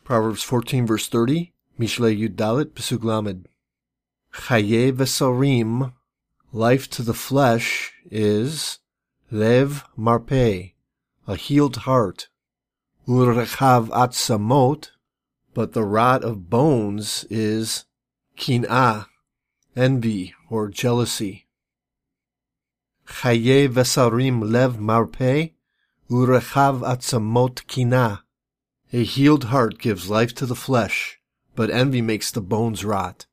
Proverbs 14 verse 30, Mishle Yud Dalet, Pesuk Lamed. Chaye Vesarim, life to the flesh, is Lev Marpeh, a healed heart. Urechav Atzamot, but the rot of bones is Kin'ah, envy or jealousy. Chaye Vesarim Lev Marpeh, Urechav Atzamot Kin'ah. A healed heart gives life to the flesh, but envy makes the bones rot.